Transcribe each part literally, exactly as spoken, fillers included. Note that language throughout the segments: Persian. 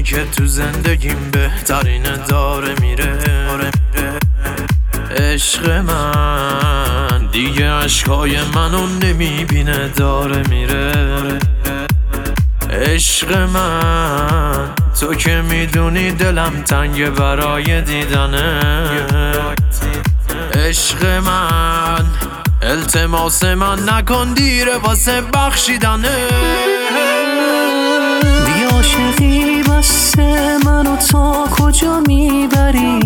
که تو زندگیم بهترینه داره میره. عشق من دیگه عشقای منو نمیبینه داره میره. عشق من تو که میدونی دلم تنگ برای دیدنه. عشق من التماس من نکن دیره واسه بخشیدنه. دیگه عاشقی بسته منو تا کجا میبری؟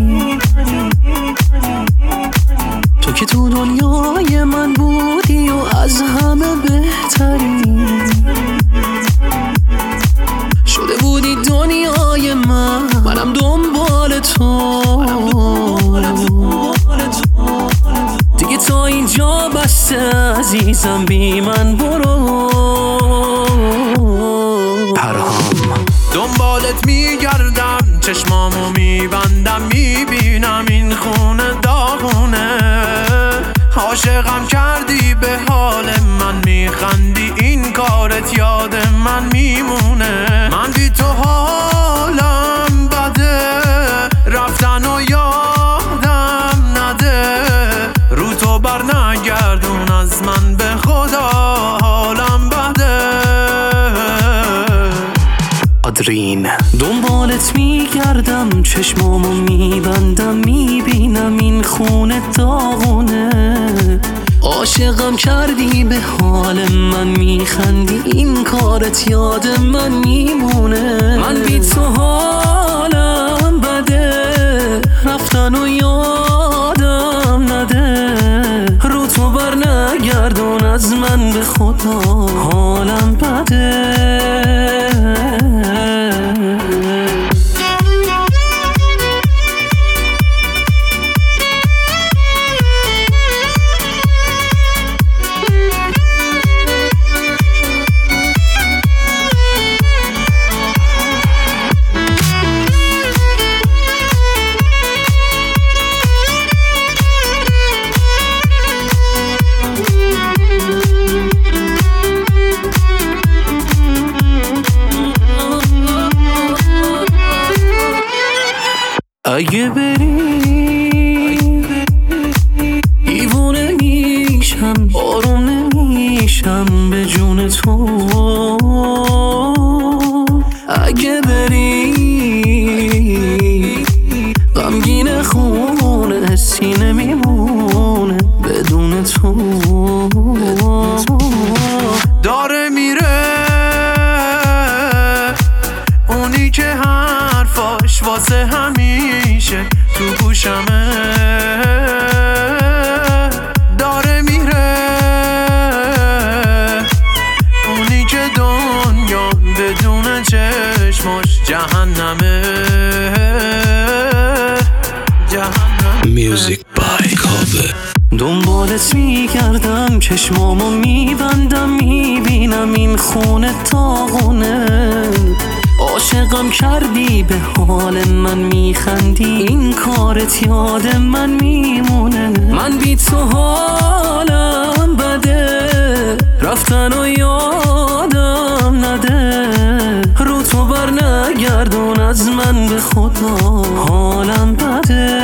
تو که تو دنیای من بودی و از همه بهتری. شده بودی دنیای من، منم دنبال تو. دیگه تا اینجا بسته عزیزم، بی من برو. پرهام دنبالت میگردم، چشمامو میبندم، میبینم این خونه داغونه. عاشقم کردی به حال من، میخندی این کارت یاد من میمونه. من بی تو حالم بده، رفتن و یادم نده. رو تو بر نگردون از من به خدا، حالم بده. آدرین دنبالت میگردم، چشمامو میبندم، میبینم این خونه داغونه. عاشقم کردی به حال من، میخندی این کارت یاد من میمونه. من بی تو حالم بده، رفتن و یادم نده. رو تو بر نگردون از من به خدا، حالم بده. اگه بری دیوونه میشم، آروم نمیشم به جون تو. اگه بری غمگین خونه سینه میمونه بدون تو. داره میره اونی که حرفاش واسه همیشه تو گوشمه. داره میره اونی که دنیا بدون چشماش جهنمه. جهنم میوزیک بای کاوه. دنبالت میگردم، چشمامو میبندم، میبینم این خونه داغونه. عاشقم کردی به حال من، میخندی این کارت یاد من میمونه. من بی تو حالم بده، رفتن و یادم نده. رو تو بر نگردون از من به خدا، حالم بده.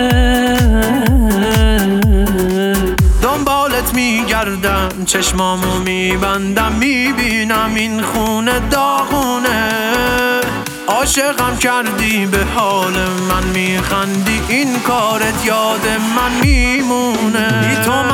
دنبالت میگردم، چشمامو میبندم، میبینم این خونه داغونه. عاشقم کردی به حال من، میخندی این کارت یاد من میمونه. بی تو